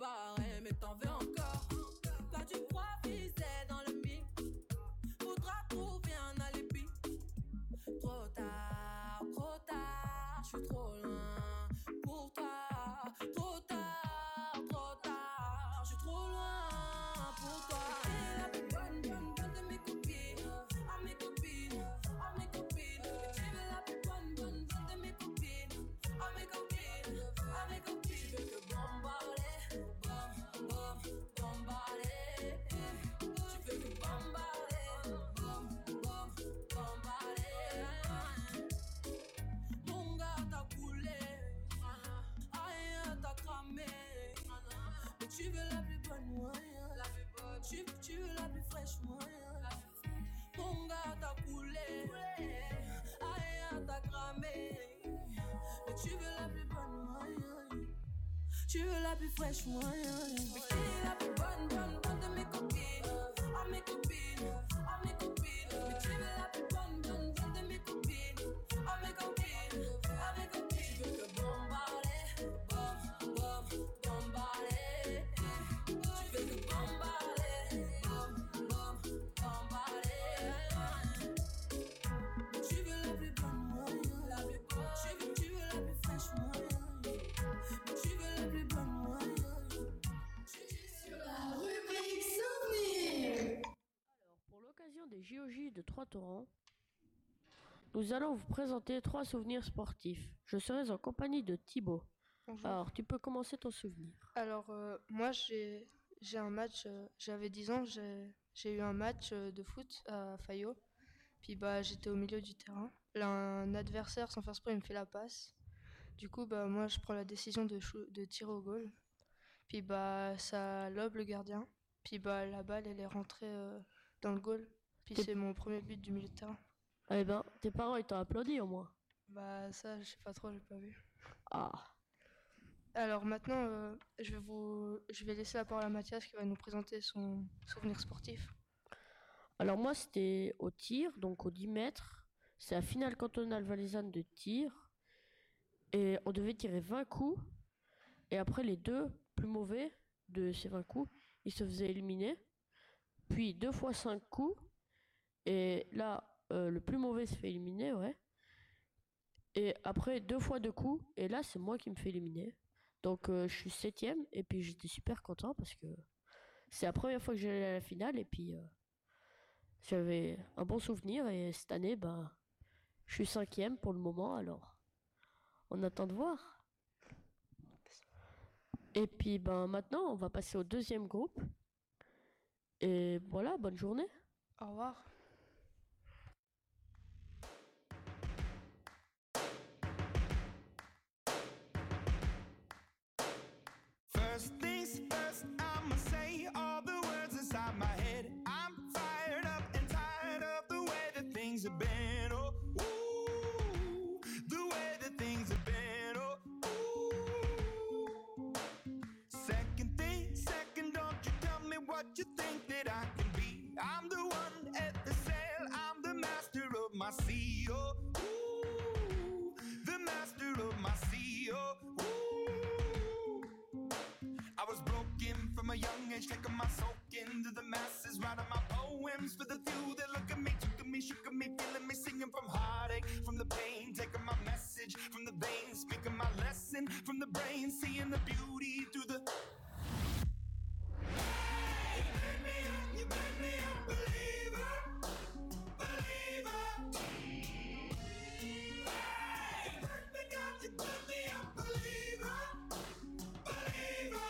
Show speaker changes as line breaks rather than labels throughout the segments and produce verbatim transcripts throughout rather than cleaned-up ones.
barrer, mais t'en veux encore. Quand tu crois viser dans le mille, faudra trouver un alibi. Trop tard, trop tard, je suis trop loin pour toi. Trop tard, trop tard, je suis trop loin pour toi. Et la plus bonne, bonne, bonne de mes copines, à mes copines, à mes copines. Et tu veux la plus bonne, bonne, bonne de mes copines, à mes copines, à mes copines. Tu veux que bombarder, bom, bom, bombarder. Tu veux que bombarder, bom, bom, bombarder. Mon gars t'a coulé, aïe t'as cramé. Mais tu veux la plus bonne moyen, tu, tu veux la plus fraîche moyen. Mon gars t'a coulé, aïe t'as cramé. Mais tu veux la plus bonne moyen, tu veux la plus fraîche moyen. Mais qui est la plus bonne, bonne, bonne de mes copines, à mes copines, à mes copines. Mais tu veux la plus bonne, bonne, bonne de mes copines, à mes copines, à mes copines. Tu veux que bombarder, bom, bom, bombarder. Tu veux que bombarder, bom, bom, bombarder. Mais tu veux la plus bonne moyen, la plus bonne. Tu veux, tu veux la plus fraîche moyen. Mais tu veux la plus bonne moyen.
La rubrique souvenir.
Alors, pour l'occasion des J O J de Trois-Torrents, nous allons vous présenter trois souvenirs sportifs. Je serai en compagnie de Thibaut.
Bonjour.
Alors, tu peux commencer ton souvenir.
Alors, euh, moi, j'ai, j'ai un match, euh, j'avais dix ans, j'ai, j'ai eu un match euh, de foot à Fayot. Puis, bah, j'étais au milieu du terrain. Là, un adversaire, sans faire exprès, il me fait la passe. Du coup, bah, moi, je prends la décision de, chou- de tirer au goal. Puis, bah, ça lobe le gardien. Puis, bah, la balle, elle est rentrée euh, dans le goal. Puis,
T'es-
c'est mon premier but du milieu de terrain.
Eh ben, tes parents, ils t'ont applaudi au moins.
Bah, ça, je sais pas trop, j'ai pas vu.
Ah,
Alors maintenant, euh, je vais vous, je vais laisser la parole à Mathias qui va nous présenter son souvenir sportif.
alors moi, c'était au tir, donc au dix mètres. C'est la finale cantonale valaisanne de tir. Et on devait tirer vingt coups. Et après, les deux plus mauvais de ces vingt coups, ils se faisaient éliminer. Puis deux fois cinq coups. Et là, euh, le plus mauvais se fait éliminer, ouais. Et après, deux fois deux coups. Et là, c'est moi qui me fais éliminer. Donc, euh, je suis septième. Et puis, j'étais super content parce que c'est la première fois que j'allais à la finale. Et puis, euh, j'avais un bon souvenir. Et cette année, ben, je suis cinquième pour le moment. Alors, on attend de voir. Et puis, ben, maintenant, on va passer au deuxième groupe. Et voilà, bonne journée.
Au revoir.
First things first, I'ma say all the words inside my head. I'm fired up and tired of the way that things have been. Oh, ooh, the way that things have been. Oh, ooh. Second thing, second, don't you tell me what you think that I can be. I'm the one at the sail, I'm the master of my sea. Oh, ooh, the master of my sea. Oh, ooh. I was broken from a young age, taking my soak into the masses, writing my poems for the few that look at me, took at me, shook at me, feeling me, singing from heartache, from the pain, taking my message from the veins, speaking my lesson from the brain, seeing the beauty through the. Hey, you made me up, you made me a believer, believer. Hey, you put me down, you put me a believer, believer.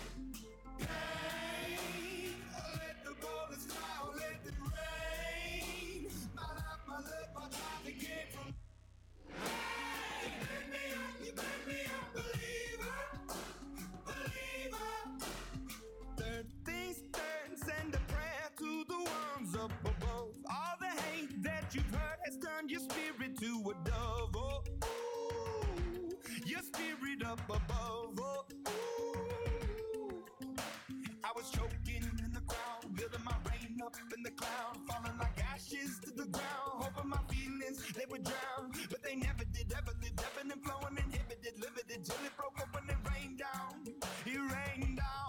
Pain, let the bullets fly, let it rain. My life, my love, my time, it came from. Hey, you made me up, you made me a believer, believer. Third things third, send a prayer to the ones up above. All the hate that you've heard has turned your spirit to a dove. Oh, ooh, your spirit up above. Oh, ooh. I was choking in the crowd, building my rain up in the cloud, falling like ashes to the ground, hoping my feelings they would drown, but they never did. Ever lived, ebbing and flowing, inhibited, limited till it broke open and rained down. It rained down.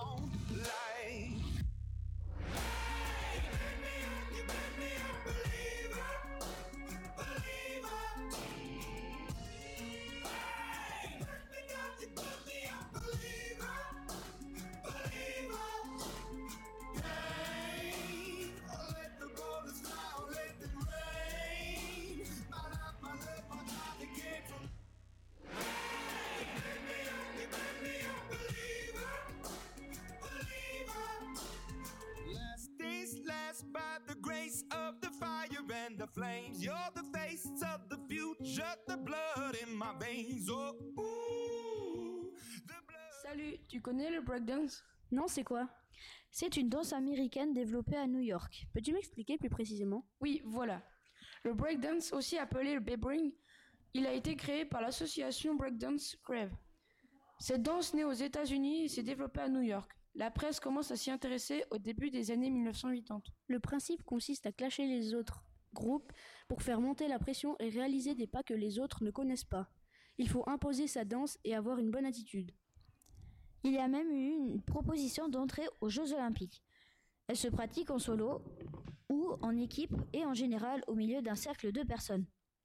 the flames. You're the face of the future, the blood in my veins. Oh, ooh, the blood.
Salut, tu connais le breakdance?
Non, c'est quoi? C'est une danse américaine développée à New York. Peux-tu m'expliquer plus précisément?
Oui, voilà. Le breakdance, aussi appelé le bebring, il a été créé par l'association Breakdance Crave. Cette danse née aux États-Unis et s'est développée à New York. La presse commence à s'y intéresser au début des années mille neuf cent quatre-vingt-dix.
Le principe consiste à clasher les autres groupes pour faire monter la pression et réaliser des pas que les autres ne connaissent pas. Il faut imposer sa danse et avoir une bonne attitude. Il y a même eu une proposition d'entrée aux Jeux Olympiques. Elle se pratique en solo ou en équipe et en général au milieu d'un cercle de personnes.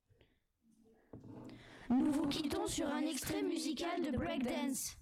Nous vous quittons sur un extrait musical de breakdance.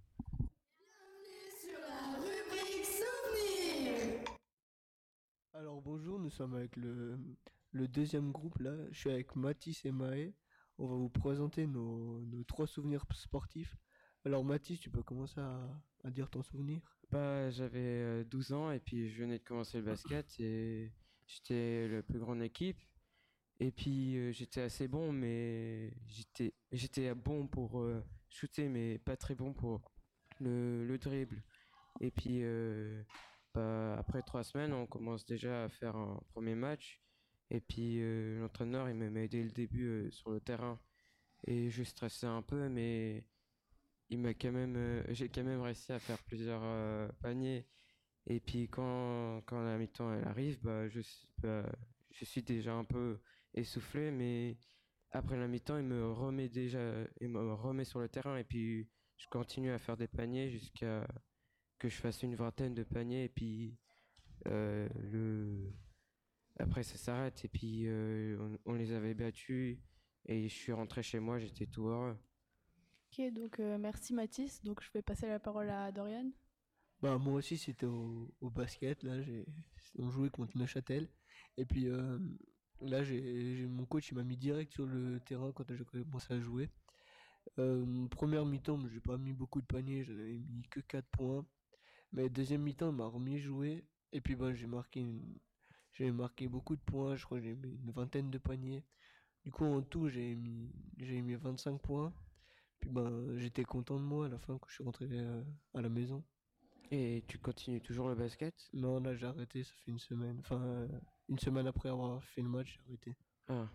Sur la rubrique souvenirs.
Alors bonjour, nous sommes avec le, le deuxième groupe là. Je suis avec Mathis et Maë. On va vous présenter nos, nos trois souvenirs sportifs. Alors Mathis, tu peux commencer à, à dire ton souvenir?
Bah, j'avais euh, douze ans et puis je venais de commencer le basket et j'étais le plus grand de l'équipe. Et puis euh, j'étais assez bon, mais j'étais j'étais bon pour euh, shooter, mais pas très bon pour le, le dribble. Et puis euh, bah, après trois semaines, on commence déjà à faire un premier match. Et puis euh, l'entraîneur, il m'a aidé le début euh, sur le terrain. Et je stressais un peu, mais il m'a quand même, euh, j'ai quand même réussi à faire plusieurs euh, paniers. Et puis quand, quand la mi-temps elle arrive, bah, je, suis- bah, je suis déjà un peu essoufflé, mais après la mi-temps, il me remet déjà, il me remet sur le terrain et puis je continue à faire des paniers jusqu'à que je fasse une vingtaine de paniers et puis euh, le après ça s'arrête et puis euh, on, on les avait battus et je suis rentré chez moi, j'étais tout heureux.
Ok, donc euh, merci Mathis. Donc je vais passer la parole à Dorian.
Bah moi aussi c'était au, au basket, là j'ai on jouait contre Neuchâtel. Et puis euh, là j'ai j'ai- mon coach il m'a mis direct sur le terrain quand j'ai commencé à jouer. Euh, première mi-temps, j'ai pas mis beaucoup de paniers, j'en avais mis que quatre points. Mais deuxième mi-temps, il m'a remis jouer. Et puis ben j'ai marqué une- j'ai marqué beaucoup de points, je crois que j'ai mis une vingtaine de paniers. Du coup en tout j'ai mis j'ai mis vingt-cinq points. Puis ben j'étais content de moi à la fin quand je suis rentré euh, à la maison.
Et tu continues toujours le basket?
Non, là j'ai arrêté, ça fait une semaine. Enfin, euh, une semaine après avoir fait le match, j'ai arrêté.
Ah.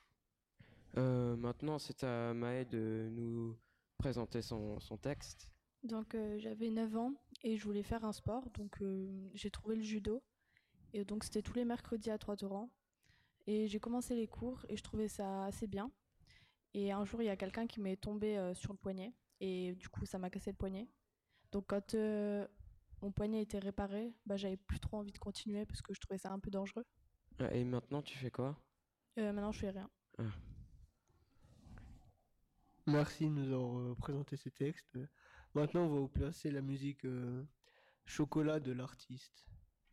Euh, maintenant, c'est à Maë de nous présenter son, son texte.
Donc euh, j'avais neuf ans et je voulais faire un sport. Donc euh, j'ai trouvé le judo. Et donc c'était tous les mercredis à Trois-Torrents. Et j'ai commencé les cours et je trouvais ça assez bien. Et un jour, il y a quelqu'un qui m'est tombé euh, sur le poignet. Et du coup, ça m'a cassé le poignet. Donc quand euh, mon poignet était réparé, bah, j'avais plus trop envie de continuer parce que je trouvais ça un peu dangereux.
Ah, et maintenant, tu fais quoi?
Euh, maintenant, je fais rien.
Ah.
Merci de nous avoir euh, présenté ces textes. Euh, Maintenant, on va vous placer la musique euh, Chocolat de l'artiste.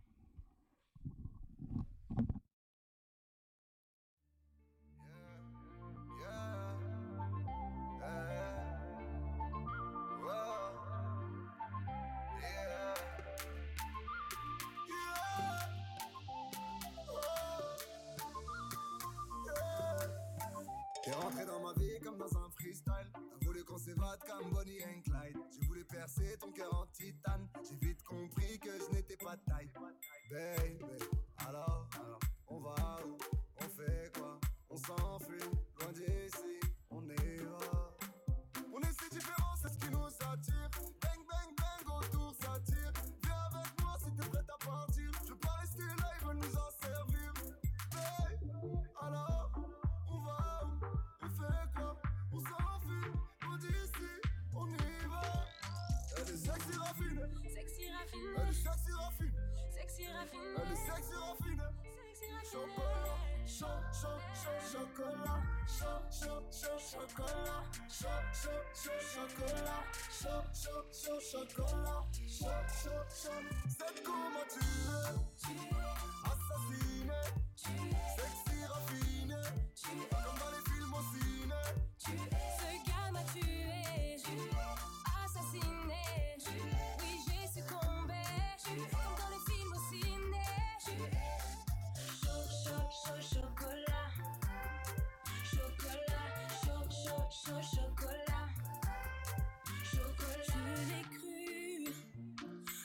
T'es rentré dans ma vie comme dans un freestyle. T'as voulu qu'on s'évade comme Bonnie and Clyde. J'ai voulu percer ton cœur en titane. J'ai vite compris que je n'étais pas de taille. Baby, alors, alors, on va où? On fait quoi? On s'enfuit, loin d'ici, on y va. On est si différents, c'est ce qui nous attire. Bang, bang, bang, autour ça tire. Viens avec moi si t'es prête à partir. Je veux pas rester là, ils veulent nous en servir. Baby, alors, on va où? On fait quoi? On s'enfuit, loin d'ici, on y va. Elle est sexy raffinée.
Sexy raffiné,
Elle est sexy raffinée.
sexy raffiné,
Elle est sexy raffinée.
sexy raffiné.
Chocolat, chaud, chaud, chaud, chocolat, chaud, chaud, chaud, chocolat, chaud, chaud, chaud, chocolat, chaud, chaud, chaud, chocolat, chaud, chaud, chaud. C'est comment tu es, assassiné, sexy raffiné, comme dans les films au ciné.
Ce gars m'a tué, assassiné. Oui, j'ai succombé, comme dans les films au ciné. Chaud, chaud, chaud, chocolat.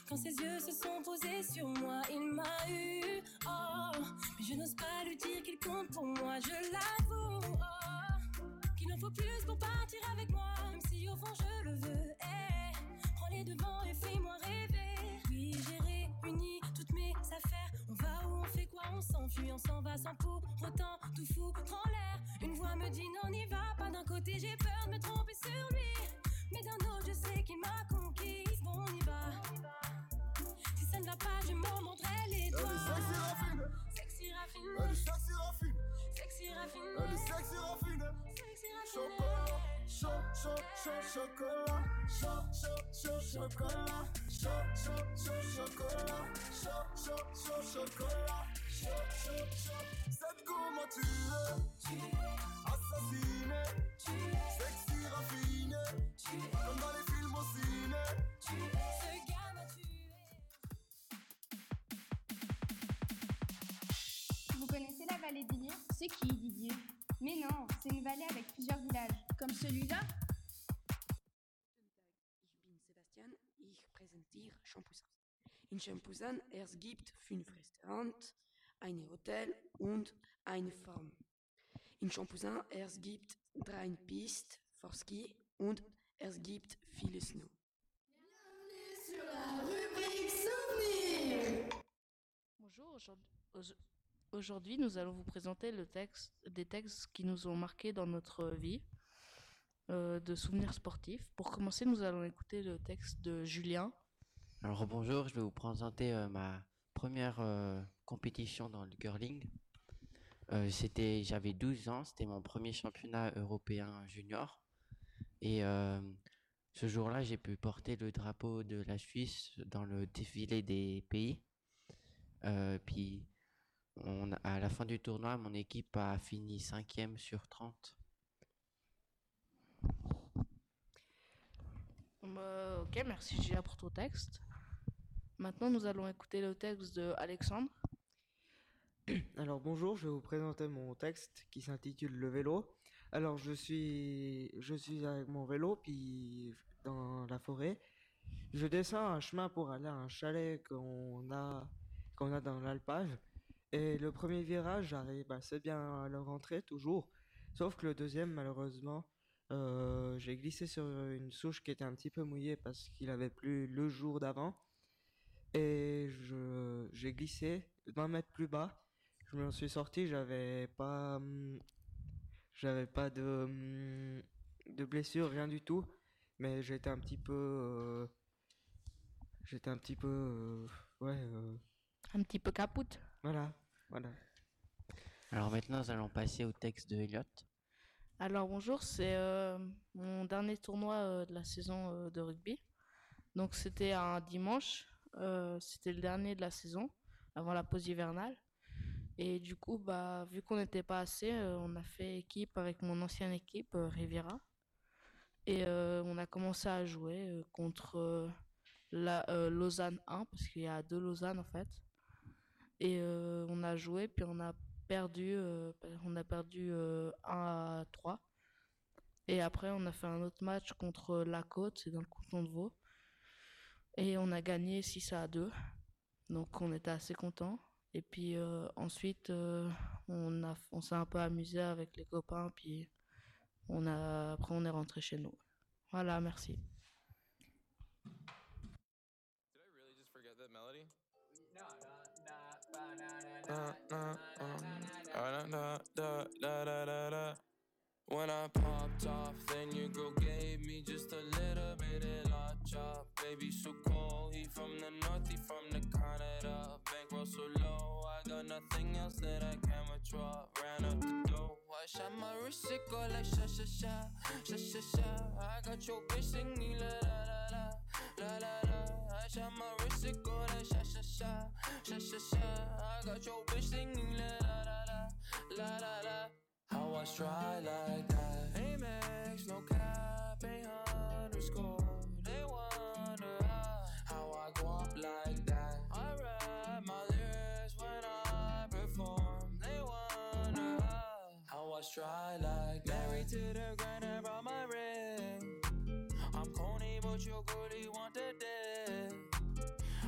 Quand ses yeux se sont posés sur moi, il m'a eu. Oh, mais je n'ose pas lui dire qu'il compte pour moi, je l'avoue. Oh, qu'il en faut plus pour partir avec moi, même si au fond je le veux. Hey, prends les devants et fais-moi rêver. Oui, j'ai réuni toutes mes affaires. On va où, on fait quoi, on s'enfuit, on s'en va sans pour autant tout foutre en l'air. Une voix me dit non, n'y va pas. D'un côté j'ai peur de me tromper sur lui, mais d'un autre je sais qu'il m'a conquise. Bon, on y va. Si ça ne va pas, je m'en mordrai les doigts. Sexy raffine,
Elle est sexy raffine,
sexy raffine,
elle est sexy raffine.
sexy raffine.
Chocolat, chaud, chaud, chaud, chocolat. Chaud, chaud, chaud, chocolat. Chaud, chaud, chaud, chocolat. Chaud, chaud, chaud, chocolat. Chaud, chaud, chaud. Cette go m'a tué, assassiné, sexy raffiné, comme dans les films au ciné.
Ce gars m'a tué.
Vous connaissez la vallée d'Illier? C'est qui, Didier? Mais non, c'est une vallée avec plusieurs villages. Comme celui-là?
Ich bin Sebastian, ich präsentiere Champoussin. In Champoussin es gibt fünf Restaurants, ein Hotel und eine Farm. In Champoussin es gibt drei Pistes für Ski und es gibt viele Snow.
Sur la rubrique souvenirs.
Bonjour, aujourd'hui- aujourd- aujourd'hui nous allons vous présenter le texte, des textes qui nous ont marqués dans notre vie, euh, de souvenirs sportifs. Pour commencer, nous allons écouter le texte de Julien.
Alors bonjour, je vais vous présenter euh, ma première euh, compétition dans le curling. Euh, c'était, j'avais douze ans, c'était mon premier championnat européen junior. Et euh, ce jour-là, j'ai pu porter le drapeau de la Suisse dans le défilé des pays. Euh, puis on, a- à la fin du tournoi, mon équipe a fini cinquième sur trente.
Euh, ok, merci Julien pour ton texte. Maintenant, nous allons écouter le texte de Alexandre.
Alors bonjour, je vais vous présenter mon texte qui s'intitule Le vélo. Alors je suis je suis avec mon vélo puis dans la forêt. Je descends un chemin pour aller à un chalet qu'on a qu'on a dans l'alpage. Et le premier virage, j'arrive assez bien à le rentrer toujours. Sauf que le deuxième, malheureusement, euh, j'ai glissé sur une souche qui était un petit peu mouillée parce qu'il avait plu le jour d'avant. Et je j'ai glissé vingt mètres plus bas. Je me suis sorti, j'avais pas, hum, j'avais pas de, hum, de blessure, rien du tout, mais j'étais un petit peu, euh, j'étais un petit peu, euh, ouais, euh,
Un petit peu capoute.
voilà, voilà.
Alors maintenant, nous allons passer au texte de Elliot.
Alors bonjour, c'est euh, mon dernier tournoi euh, de la saison euh, de rugby. Donc c'était un dimanche, euh, c'était le dernier de la saison, avant la pause hivernale. Et du coup, bah, vu qu'on n'était pas assez, euh, on a fait équipe avec mon ancienne équipe, euh, Riviera. Et euh, on a commencé à jouer euh, contre euh, la, euh, Lausanne un, parce qu'il y a deux Lausanne en fait. Et euh, on a joué, puis on a perdu, euh, on a perdu euh, un à trois. Et après, on a fait un autre match contre La Côte, c'est dans le canton de Vaud. Et on a gagné six à deux. Donc on était assez contents. Et puis euh, ensuite, euh, on a, on s'est un peu amusé avec les copains, puis on a, après on est rentré chez nous. Voilà, merci.
Did I really just forget that melody? When I popped off, then your girl gave me just a little bit of la chop. Baby, so cold, he from the north, he from the Canada. Bankroll so low, I got nothing else that I can withdraw. Ran up the dough, I shot my wrist, it go like sha sha sha, sha sha sha. I got your bitch singing la la la la, la la la. I shot my wrist, it go like sha sha sha, sha sha sha. I got your bitch singing la la la la, la la la. How I try like that? Amex, no cap, ain't underscore. They wonder how, how I go up like that. I rap my lyrics when I perform. They wonder how, how I try like that. Married to the grind, I brought my ring. I'm corny, but your girlie want the dick.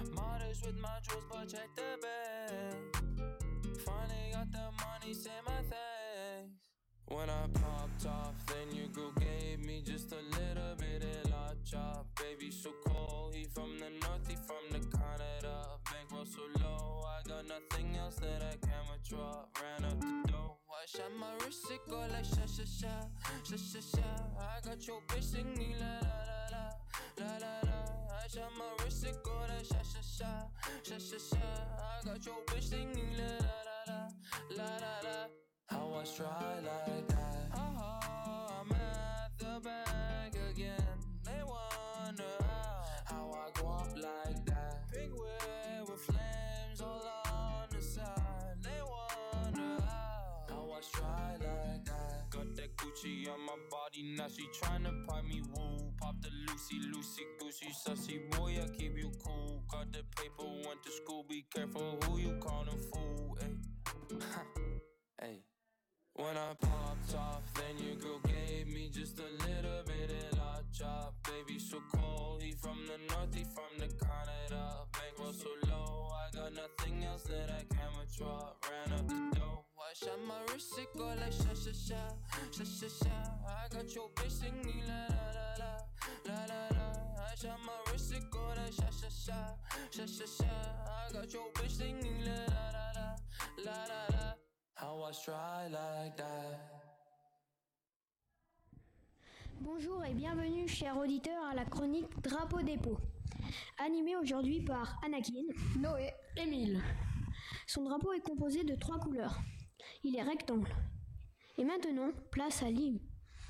with my jewels, but check the bag. Finally got the money, say my thanks. When I popped off, then your girl gave me just a little bit of la chop. Baby so cold, he from the north, he from the Canada. Bankroll so low, I got nothing else that I can withdraw. Ran up the door, I shot my wrist, it go like sha sha sha, sha sha sha. I got your bitch singing la la la la, la la la. I shot my wrist, it go like sha sha sha, sha sha sha. I got your bitch singing la la la la, la la la. How I try like that. Oh, I'm at the bank again. They wonder how, how I go up like that. Pink whip with flames all on the side. They wonder how, how I try like that. Got that Gucci on my body, now she tryna pop me woo. Pop the Lucy, Lucy, Gucci, sussy boy, I keep you cool. Got the paper, went to school, be careful who you callin' fool. Ay. Hey. When I popped off, then your girl gave me just a little bit of la chop. Baby so cold, he from the north, he from the Canada. Bankroll so low, I got nothing else that I can withdraw. Ran up the door, I shot my wrist, it go like sha sha sha, sha sha sha. I got your bitch singing la la la la, la la la. I shot my wrist, it go like sha sha sha, sha sha sha. I got your bitch singing la la la la, la la la. How I try like that.
Bonjour et bienvenue, chers auditeurs, à la chronique Drapeau Dépôt. Animée aujourd'hui par Anakin, Noé, Émile. Son drapeau est composé de trois couleurs. Il est rectangle. Et maintenant, place à l'hymne.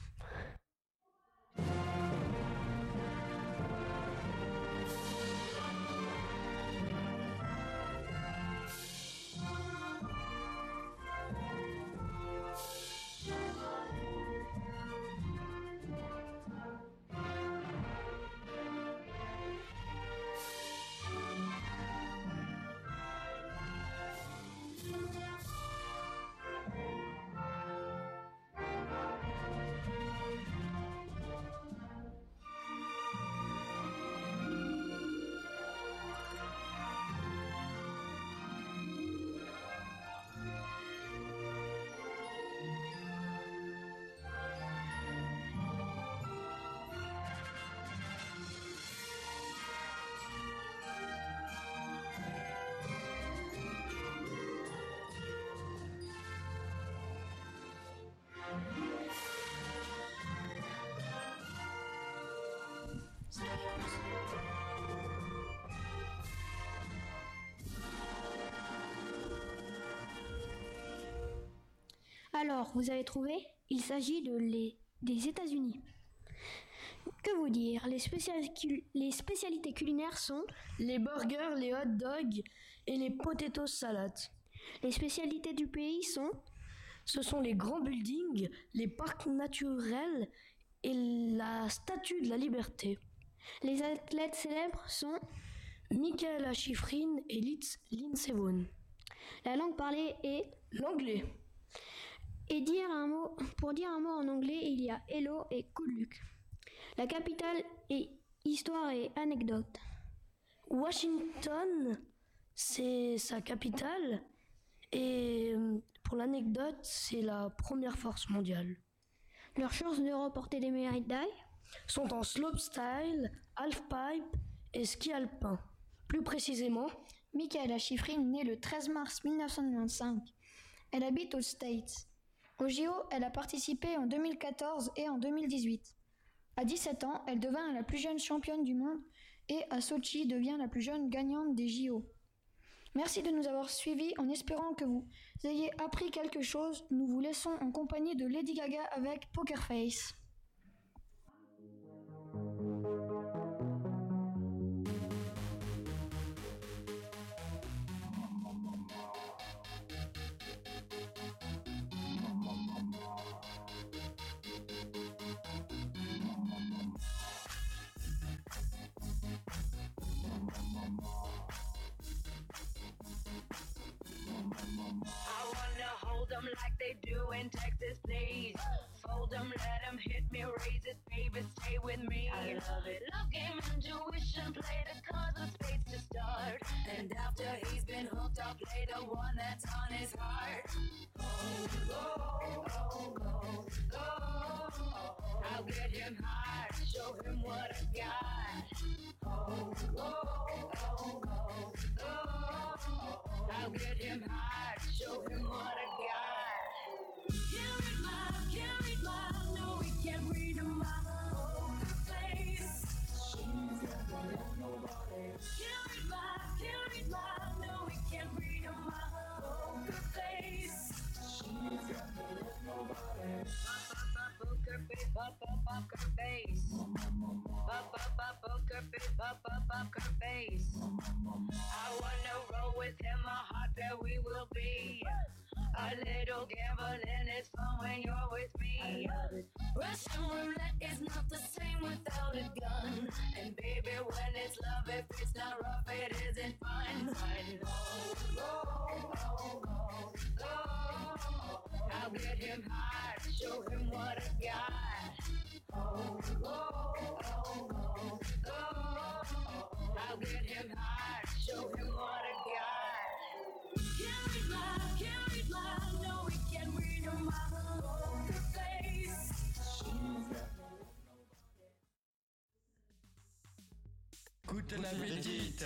Alors, vous avez trouvé? Il s'agit de les, des États-Unis. Que vous dire? Les, spécial- les spécialités culinaires sont
les burgers, les hot dogs et les potatoes salad.
Les spécialités du pays sont
Ce sont les grands buildings, les parcs naturels et la Statue de la Liberté.
Les athlètes célèbres sont
Michaela Schifrin et Lindsey Vonn.
La langue parlée est
l'anglais.
Et dire un mot, pour dire un mot en anglais, il y a hello et good luck. La capitale est histoire et anecdote.
Washington, c'est sa capitale. Et pour l'anecdote, c'est la première force mondiale.
Leurs chances de remporter des médailles
sont en slopestyle, halfpipe et ski alpin. Plus précisément,
Michaela Schifrin naît le treize mars mille neuf cent vingt-cinq. Elle habite aux States. Au J O, elle a participé en deux mille quatorze et en deux mille dix-huit. À dix-sept ans, elle devint la plus jeune championne du monde et à Sochi devient la plus jeune gagnante des J O. Merci de nous avoir suivis en espérant que vous ayez appris quelque chose. Nous vous laissons en compagnie de Lady Gaga avec Poker Face.
Like they do in Texas, please. Fold them, let them hit me, raise it, baby, stay with me. I love it. Love game, intuition, play the cards with spades to start. And And after he's been hooked, I'll play the one that's on his heart. Oh, oh, oh, oh, oh. I'll get him hard, show him what I got. Oh, oh, oh, oh, oh. I'll get him hard, show him what I got. Can't read my, can't read my, no, we can't read my poker face. She's never left nobody. Can't read my, can't read my, no, we can't read my poker face. She's never left nobody. Poker face, poker face. Poker face, poker face. I wanna roll with him, a heart that we will be. A little gambling is fun when you're with me. Russian roulette is not the same without a gun. And baby, when it's love, if it's not rough, it isn't fun. Fun. Oh, oh, oh, oh, oh. I'll get him hard, show him what I got. Oh, oh, oh, oh, oh. I'll get him hard, show him what I got. Can't read my, can't read my, no, we can't read my poker face.
Guten Appetit!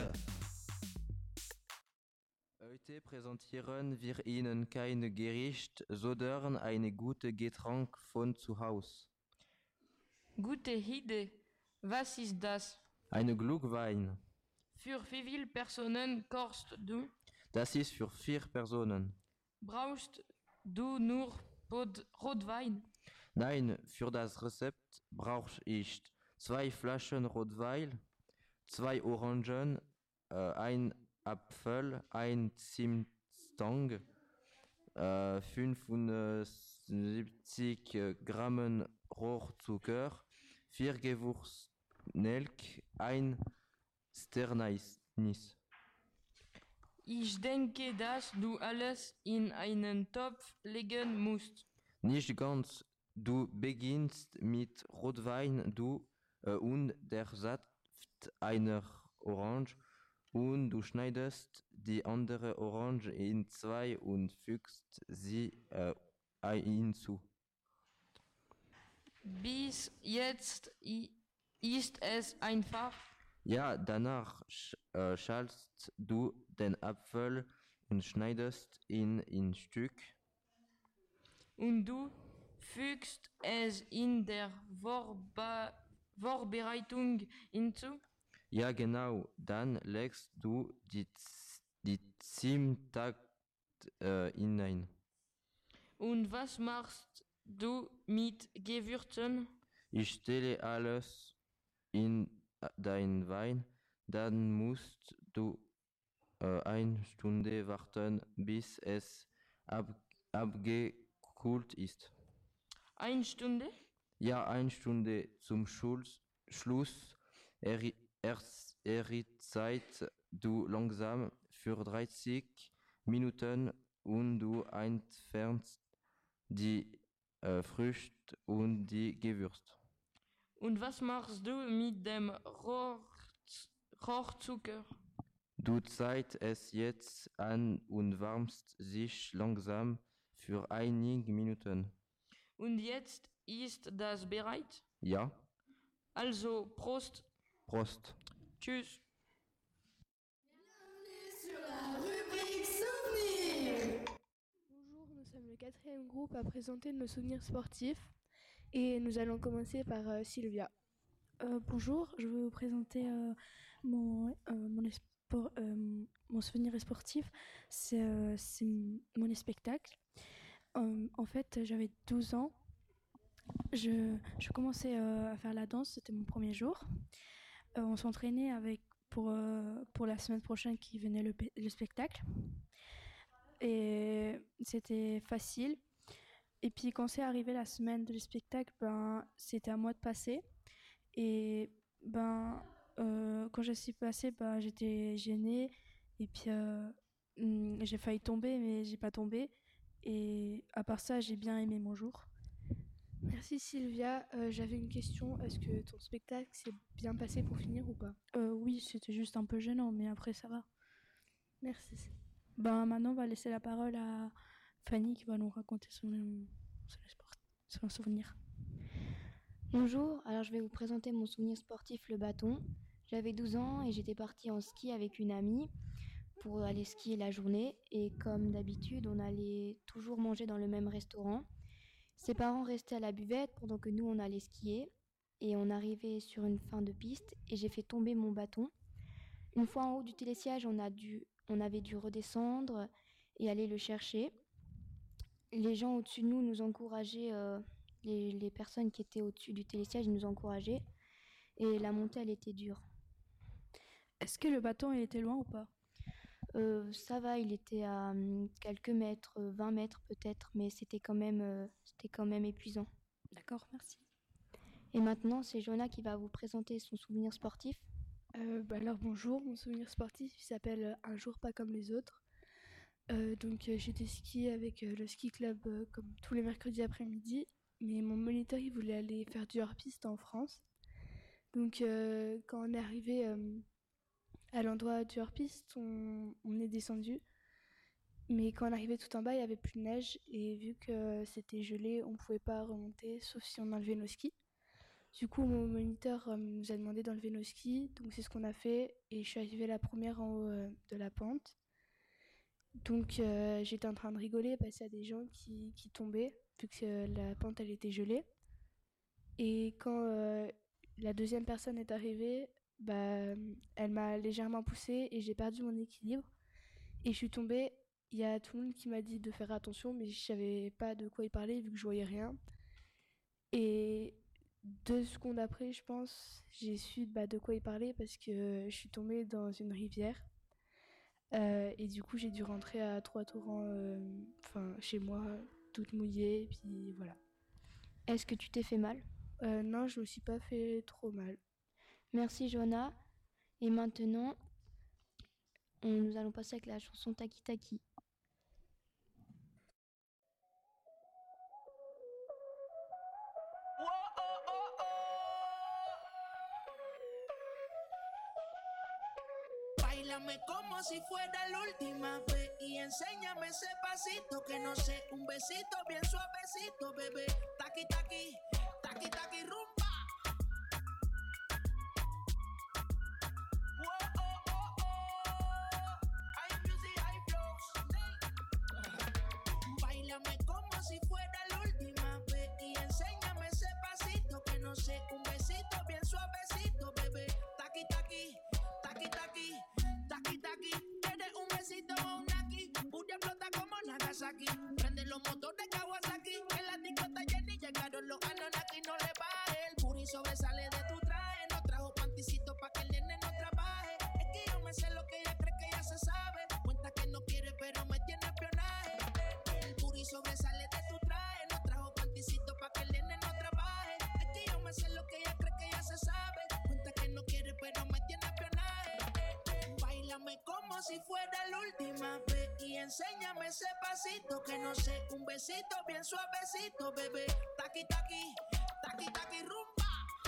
Heute präsentieren wir Ihnen kein Gericht, sondern eine gute Getränk von zu Haus.
Gute Idee. Was ist das?
Eine Glühwein.
Für wie viele Personen kochst du?
Das ist für vier Personen.
Brauchst du nur Rot- Rotwein?
Nein, für das Rezept brauche ich zwei Flaschen Rotwein, zwei Orangen, äh, ein Apfel, ein Zimtstang, äh, fünfundsiebzig Gramm Rohrzucker, vier Gewürznelk, ein Sternanis.
Ich denke, dass du alles in einen Topf legen musst.
Nicht ganz. Du beginnst mit Rotwein du, äh, und der Saft einer Orange und du schneidest die andere Orange in zwei und fügst sie äh, hinzu.
Bis jetzt i- ist es einfach.
Ja, danach sch äh, schälst du den Apfel und schneidest ihn in Stück.
Und du fügst es in der Vorbe- Vorbereitung hinzu.
Ja, genau. Dann legst du die, Z- die Zimtakt äh, hinein.
Und was machst du mit Gewürzen?
Ich stelle alles in dein Wein. Dann musst du äh, eine Stunde warten, bis es ab abgekühlt ist.
Eine Stunde?
Ja, eine Stunde zum Schluss. Schluss eri- erst erzeit du langsam für dreißig Minuten und du entfernst die äh, Früchte und die Gewürze.
Und was machst du mit dem Rohr- Rohrzucker?
Du zeigst es jetzt an und wärmst sich langsam für einige Minuten.
Und jetzt ist das bereit?
Ja,
Also, Prost.
Prost.
Tschüss.
Sur la rubrique souvenirs.
Bonjour, nous sommes le quatrième groupe à présenter nos souvenirs sportifs et nous allons commencer par euh, Sylvia.
Euh, bonjour, je vais vous présenter euh, mon, euh, mon, espor- euh, mon souvenir sportif. C'est euh, c'est m- mon spectacle. Euh, en fait, j'avais douze ans. Je, je commençais euh, à faire la danse, c'était mon premier jour. Euh, on s'entraînait avec pour, euh, pour la semaine prochaine qui venait le, pe- le spectacle. Et c'était facile. Et puis quand c'est arrivé la semaine du spectacle, ben, c'était à moi de passer. Et ben, euh, quand je suis passée, ben, j'étais gênée. Et puis euh, hum, j'ai failli tomber, mais j'ai pas tombé. Et à part ça, j'ai bien aimé mon jour.
Merci Sylvia. Euh, J'avais une question. Est-ce que ton spectacle s'est bien passé pour finir ou pas?
Euh, oui, c'était juste un peu gênant, mais après ça va.
Merci. Ben, maintenant, on va laisser la parole à Fanny qui va nous raconter son, son, sport- son souvenir.
Bonjour, alors je vais vous présenter mon souvenir sportif, le bâton. J'avais douze ans et j'étais partie en ski avec une amie pour aller skier la journée. Et comme d'habitude, on allait toujours manger dans le même restaurant. Ses parents restaient à la buvette pendant que nous, on allait skier. Et on arrivait sur une fin de piste et j'ai fait tomber mon bâton. Une fois en haut du télésiège, on, a dû, on avait dû redescendre et aller le chercher. Les gens au-dessus de nous nous encourageaient, euh, les, les personnes qui étaient au-dessus du télésiège nous encourageaient. Et la montée, elle était dure.
Est-ce que le bâton, il était loin ou pas?
Euh, ça va, il était à hum, quelques mètres, euh, vingt mètres peut-être, mais c'était quand même, euh, c'était quand même épuisant.
D'accord, merci.
Et maintenant, c'est Jonah qui va vous présenter son souvenir sportif.
Euh, bah alors bonjour, mon souvenir sportif il s'appelle euh, Un jour pas comme les autres. Euh, donc euh, j'étais skier avec euh, le ski club euh, comme tous les mercredis après-midi, mais mon moniteur il voulait aller faire du hors-piste en France. Donc euh, quand on est arrivé euh, à l'endroit du hors-piste, on, on est descendu. Mais quand on arrivait tout en bas, il n'y avait plus de neige et vu que c'était gelé, on ne pouvait pas remonter sauf si on enlevait nos skis. Du coup, mon moniteur euh, nous a demandé d'enlever nos skis, donc c'est ce qu'on a fait et je suis arrivée la première en haut euh, de la pente. Donc euh, j'étais en train de rigoler parce qu'il y a des gens qui, qui tombaient vu que euh, la pente elle était gelée. Et quand euh, la deuxième personne est arrivée, bah, elle m'a légèrement poussée et j'ai perdu mon équilibre et je suis tombée. Il y a tout le monde qui m'a dit de faire attention, mais je savais pas de quoi il parlait vu que je voyais rien. Et deux secondes après, je pense, j'ai su bah, de quoi il parlait parce que je suis tombée dans une rivière. Euh, et du coup, j'ai dû rentrer à Trois-Torrents, euh, enfin chez moi, toute mouillée. Et puis voilà.
Est-ce que tu t'es fait mal?
Euh, non, je me suis pas fait trop mal.
Merci Jonah. Et maintenant, on, nous allons passer avec la chanson Taki Taki.
Báilame como si fuera la última vez y enséñame ese pasito que no sé, un besito bien suavecito, bebé. Taqui taqui, taqui taqui rumba. Whoa, oh, oh, oh. Hay music, hay flows. Báilame como si fuera la última vez y enséñame ese pasito que no sé, un besito bien suavecito, bebé. Taqui taqui, taqui taqui. Taki taki, ¿quieres un besito o un aquí? Booty explota como Nagasaki. Prende los motores Kawasaki. En la discota Jenny llegaron los Anunnaki. No le baje, el booty sobresale de tu traje. No trajo panticito pa' que el nene no trabaje. Es que yo me sé lo que ella cree que ya se sabe. Cuenta que no quiere pero me tiene espionaje. El booty sobresale de tu traje. No trajo panticito pa' que el nene no trabaje. Es que yo me sé lo que ella cree que ya se sabe. Cuenta que no quiere pero me tiene espionaje. Báilame como si fuera la última vez y enséñame ese pasito que no sé, un besito bien suavecito, bebé. Taqui taqui, taqui taqui rumba.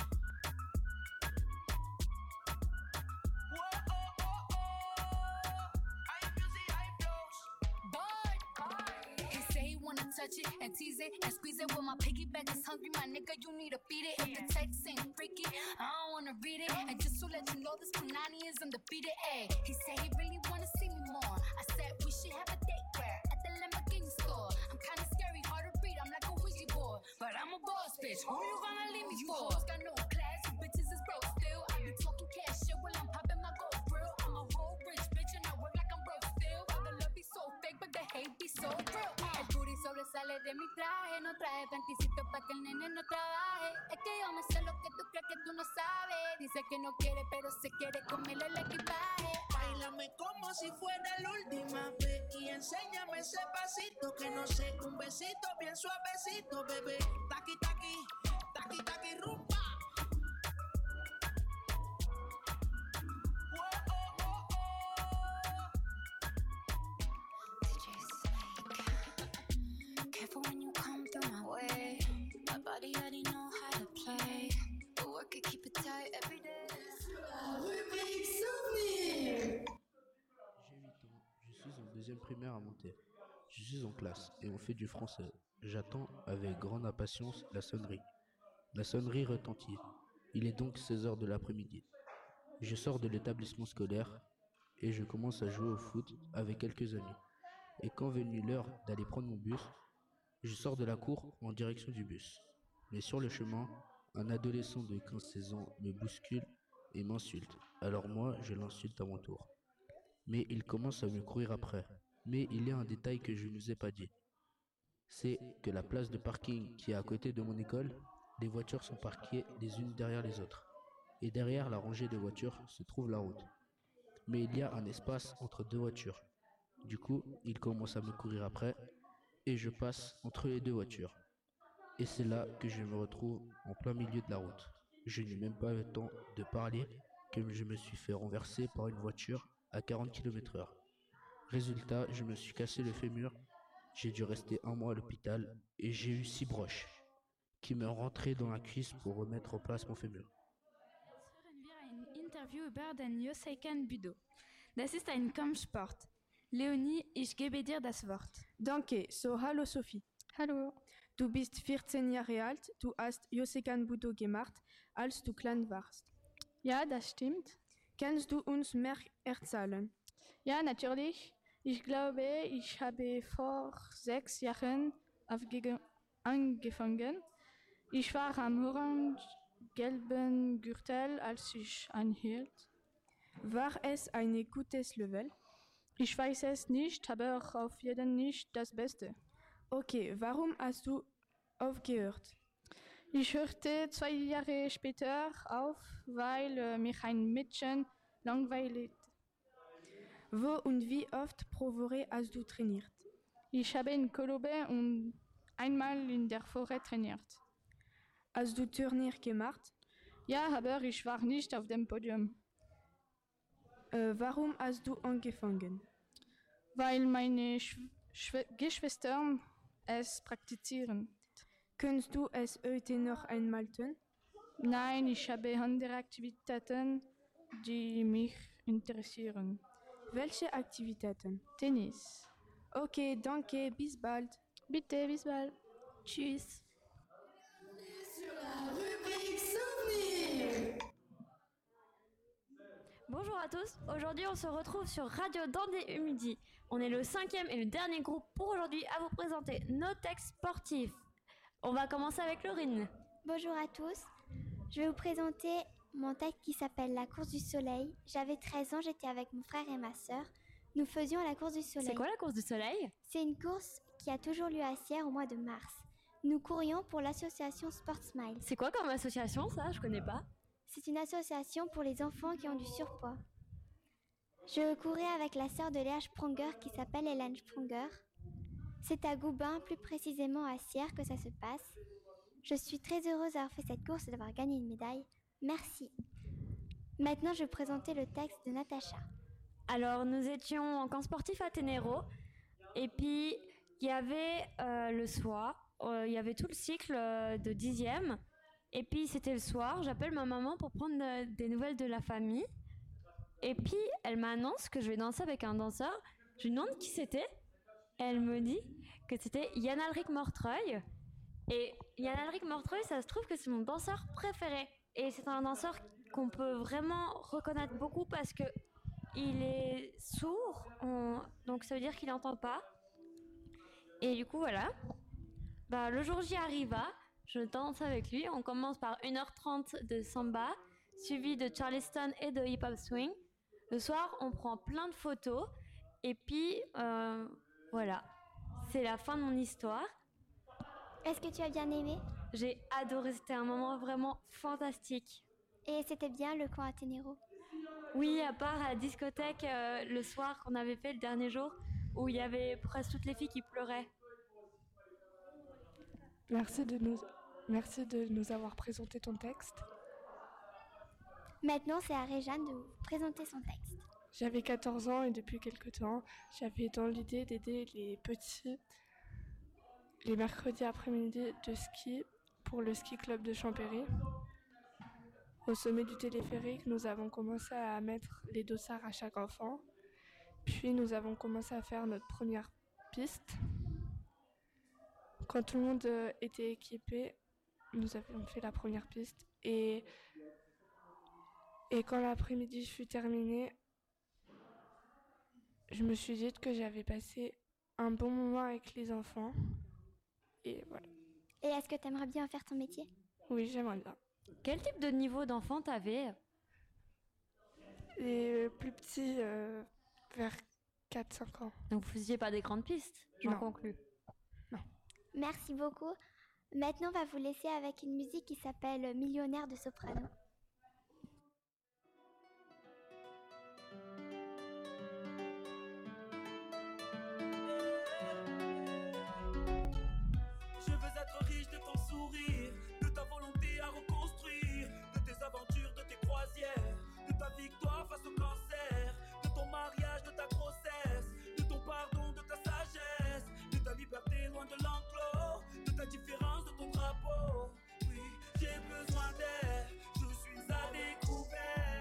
Whoa, oh, oh, oh. Hay music, hay flows.
Boy, he say he wanna touch it and tease it and squeeze it. Well, my piggyback is hungry, my nigga, you need to feed it. If the text ain't freaky, I don't wanna read it. And just to let you know, this Punani is undefeated. Ay, he said he really wanna see me more. I said we should have a date where at the Lamborghini store. I'm kinda scary, hard to read, I'm like a Ouija board, but I'm a boss bitch. Who you gonna leave me for? You hoes got no class, you bitches is broke still. I be talking cash shit while I'm popping my gold grill. I'm a whole rich bitch and I work like I'm broke still. All the love be so fake, but the hate be so real. El booty sobresale de mi traje, no traje panticito pa' que el nene no trabaje. Es que yo me sé lo que tú crees que tú no sabes. Dice que no quiere, pero se quiere comerle el equipaje.
Báilame como si fuera la última vez y enséñame ese pasito que no sé, un besito bien suavecito, bebé. Taqui taqui, taqui taqui rumba. Whoa, oh, oh, oh.
D J Snake, careful when you come through my way. My body already know how to play, but work it, keep it tight every day.
Rubrique souvenir.
J'ai huit ans.
deuxième primaire à monter. Je suis en classe et on fait du français. J'attends avec grande impatience la sonnerie. La sonnerie retentit. Il est donc seize heures de l'après-midi. Je sors de l'établissement scolaire et je commence à jouer au foot avec quelques amis. Et quand venue l'heure d'aller prendre mon bus, je sors de la cour en direction du bus. Mais sur le chemin, un adolescent de quinze seize ans me bouscule et m'insulte. Alors moi, je l'insulte à mon tour. Mais il commence à me courir après. Mais il y a un détail que je ne vous ai pas dit. C'est que la place de parking qui est à côté de mon école, les voitures sont parquées les unes derrière les autres. Et derrière la rangée de voitures se trouve la route. Mais il y a un espace entre deux voitures. Du coup, il commence à me courir après et je passe entre les deux voitures. Et c'est là que je me retrouve en plein milieu de la route. Je n'ai même pas le temps de parler que je me suis fait renverser par une voiture à quarante kilomètres heure. Résultat, je me suis cassé le fémur, j'ai dû rester un mois à l'hôpital et j'ai eu six broches qui me rentraient dans la cuisse pour remettre en place mon fémur.
hören wir ein Interview über den Josekan Budo. Das ist ein Kampfsport. Leonie, ich gebe dir das Wort.
Danke, so hallo Sophie.
Hallo.
Du bist vierzehn Jahre alt, du hast Josekan Budo gemacht, als du klein warst.
Ja, das stimmt.
Kannst du uns mehr erzählen?
Ja, natürlich. Ich glaube, ich habe vor sechs Jahren aufge- angefangen. Ich war am orange-gelben Gürtel, als ich anhielt.
War es ein gutes Level?
Ich weiß es nicht, aber auf jeden Fall nicht das Beste.
Okay, warum hast du aufgehört?
Ich hörte zwei Jahre später auf, weil äh, mich ein Mädchen langweilt.
Wo und wie oft pro Woche hast du trainiert?
Ich habe in Kolobe und einmal in der Forêt trainiert.
Hast du Turnier gemacht?
Ja, aber ich war nicht auf dem Podium.
Äh, warum hast du angefangen?
Weil meine Schw- Schw- Geschwister es praktizieren.
Kannst du es heute noch einmal tun?
Nein, ich habe andere Aktivitäten, die mich interessieren.
Welche Aktivitäten?
Tennis.
Okay, danke, bis bald.
Bitte, bis bald.
Tschüss.
Sur la rubrique Souvenir.
Bonjour à tous, aujourd'hui on se retrouve sur Radio Dandé Midi. On est le cinquième et le dernier groupe pour aujourd'hui à vous présenter nos textes sportifs. On va commencer avec Laurine.
Bonjour à tous, je vais vous présenter mon texte qui s'appelle La course du soleil. J'avais treize ans, j'étais avec mon frère et ma sœur. Nous faisions la course du soleil.
C'est quoi la course du soleil?
C'est une course qui a toujours lieu à Sierre au mois de mars. Nous courions pour l'association Sport Smile.
C'est quoi comme association ça? Je connais pas.
C'est une association pour les enfants qui ont du surpoids. Je courais avec la sœur de Léa Spronger qui s'appelle Hélène Spronger. C'est à Goubin, plus précisément à Sierre, que ça se passe. Je suis très heureuse d'avoir fait cette course et d'avoir gagné une médaille. Merci. Maintenant, je vais présenter le texte de Natacha.
Alors nous étions en camp sportif à Ténéro et puis il y avait euh, le soir, euh, il y avait tout le cycle euh, de dixième et puis c'était le soir, j'appelle ma maman pour prendre euh, des nouvelles de la famille et puis elle m'annonce que je vais danser avec un danseur. Je lui demande qui c'était, elle me dit que c'était Yann Alric Mortreuil et Yann Alric Mortreuil, ça se trouve que c'est mon danseur préféré et c'est un danseur qu'on peut vraiment reconnaître beaucoup parce que il est sourd, on... donc ça veut dire qu'il n'entend pas. Et du coup, voilà. Bah, le jour J arriva, je danse avec lui. On commence par une heure trente de samba, suivi de Charleston et de hip-hop swing. Le soir, on prend plein de photos. Et puis, euh, voilà. C'est la fin de mon histoire.
Est-ce que tu as bien aimé?
J'ai adoré, c'était un moment vraiment fantastique.
Et c'était bien le camp à Ténéro?
Oui, à part à la discothèque euh, le soir qu'on avait fait le dernier jour, où il y avait presque toutes les filles qui pleuraient.
Merci de nous, merci de nous avoir présenté ton texte.
Maintenant, c'est à Réjeanne de vous présenter son texte.
J'avais quatorze ans et depuis quelque temps, j'avais dans l'idée d'aider les petits les mercredis après-midi de ski pour le ski club de Champéry. Au sommet du téléphérique, nous avons commencé à mettre les dossards à chaque enfant. Puis nous avons commencé à faire notre première piste. Quand tout le monde euh, était équipé, nous avons fait la première piste. Et, et quand l'après-midi fut terminé, je me suis dit que j'avais passé un bon moment avec les enfants. Et voilà.
Et est-ce que tu aimerais bien faire ton métier?
Oui, j'aimerais bien.
Quel type de niveau d'enfant t'avais?
Les plus petits, euh, vers quatre cinq ans.
Donc vous faisiez pas des grandes pistes, j'en
Non.
conclus.
Merci beaucoup. Maintenant, on va vous laisser avec une musique qui s'appelle Millionnaire de soprano.
Je veux être riche de ton sourire, de ta volonté à reconstruire, de tes aventures, de tes croisières, de ta victoire face au cancer, de ton mariage, de ta grossesse, de ton pardon, de ta sagesse, de ta liberté loin de l'enclos, de ta différence, de ton drapeau. Oui, j'ai besoin d'air, je suis à découvert.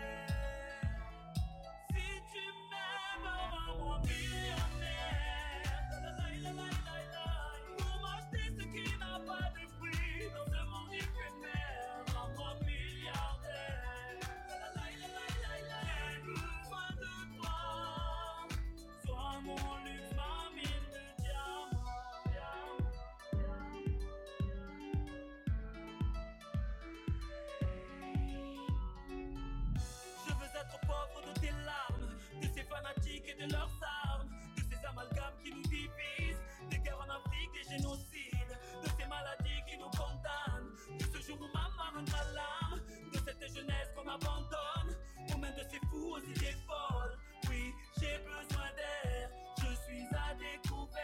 Si tu m'aimes, rends-moi millionnaire. La, la, la, la, la, la. Pour m'acheter ce qui n'a pas de prix dans ce monde éphémère, rends-moi milliardaire. La, la, la, la, la, la. J'ai besoin de toi, sois mon luxe, ma mine de diamants. Je veux être pauvre de tes larmes, de ces fanatiques et de leurs armes, de ces amalgames qui nous divisent, des guerres en Afrique, des génocides, de ces maladies qui nous condamnent, de ce jour où maman rendra l'âme, de cette jeunesse qu'on abandonne, aux mains de ces fous aux idées folles. Oui, j'ai besoin d'air, je suis à découvert.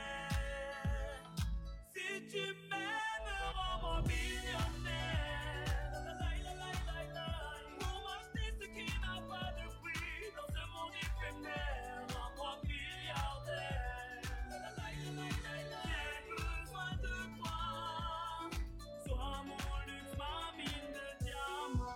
Si tu m'aimes, rends-moi millionnaire. La, la, la, la, la, la. Pour m'acheter ce qui n'a pas de prix dans ce monde éphémère, rends-moi milliardaire. La, la, la, la, la, la. J'ai besoin de toi, sois mon luxe, ma mine de diamants.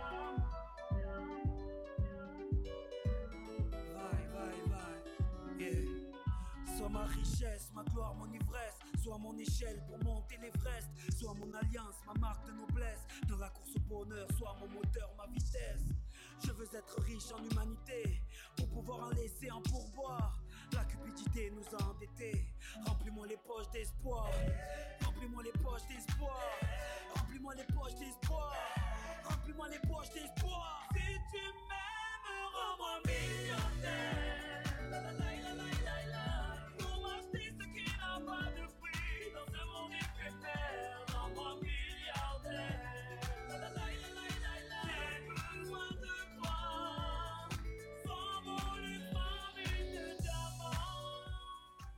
Vai, vai, vai, yeah. Sois ma richesse, ma gloire, mon ivresse. Sois mon échelle pour monter l'Everest. Sois mon alliance, ma marque de noblesse. Dans la course au bonheur, sois mon moteur, ma vitesse. Je veux être riche en humanité pour pouvoir en laisser un pourboire. La cupidité nous a endettés. Remplis-moi les poches d'espoir. Remplis-moi les poches d'espoir. Remplis-moi les poches d'espoir. Remplis-moi les poches d'espoir. Si tu m'aimes, rends-moi millionnaire.